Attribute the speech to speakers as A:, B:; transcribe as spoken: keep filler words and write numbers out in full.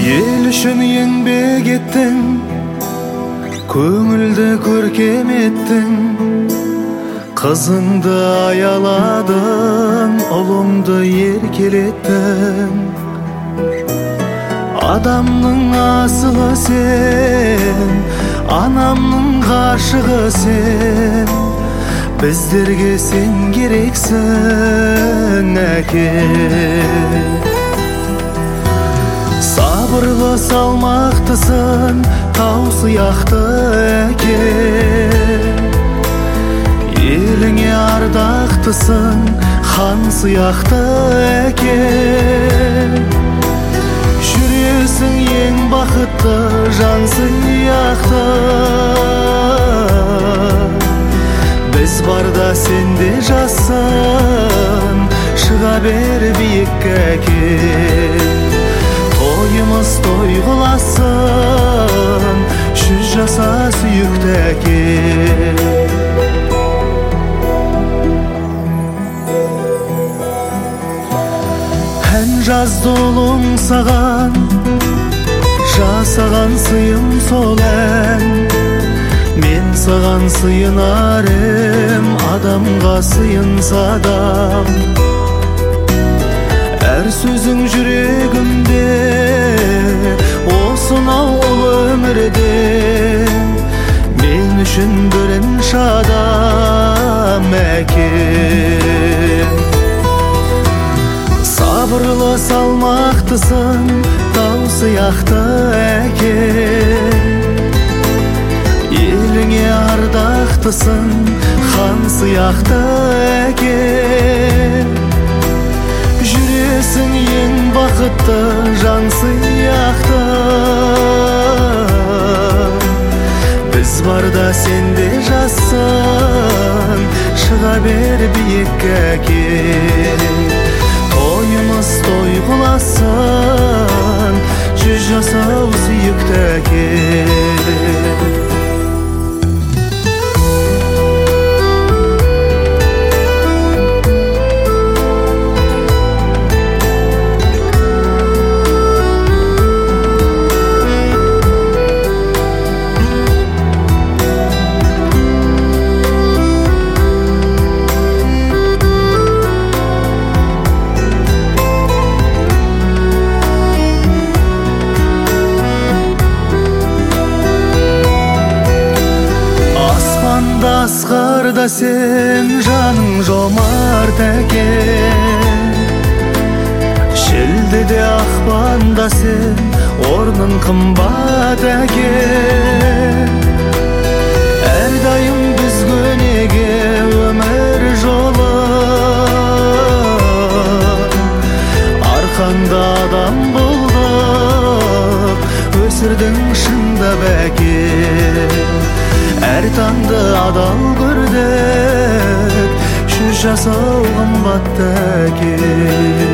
A: Ел үшін еңбек еттің, көңілді көркем еттің, қызыңды аяладың, ұлыңды еркелеттің. Адамның асылы сен, анамның ғашығы сен, біздерге сен керексің, әке. Сабырлы салмақтысың, тау сияқты әке. Еліңе ардақтысың, хан сияқты әке. Жүресің ең бақытты жан сияқты. Біз барда сенде жассын, шыға бер биікке әке. Тойымыз той қыласын, жүз жаса сүйікті әке. Ән жазды ұлың саған, жасаған сыйым сол ән. Мен саған сыйынарым, адамға сыйынса адам. Әр сөзің жүрегімде, осынау ұлы өмірде. Мен үшін бірінші адам әке. Сабырлы салмақтысың, тау сияқты әке. Еліңе ардақтысың, хан сияқты әке. Жүресің ең бақытты жан сияқты. Біз барда сенде жассын, шыға бер биікке әке. Тойымыз той қыласын, жүз жасау сүйікті әке. Асқарда сен жаның жомарт әке. Шілдеде ақпанда сен орның қымбат әке. Әрдайым біз көнеге өмір жолы. Арқаңда адам болдық, өсірдің шындап әке. Әр таңды адал көрдік, жүз жасау қымбатты әке.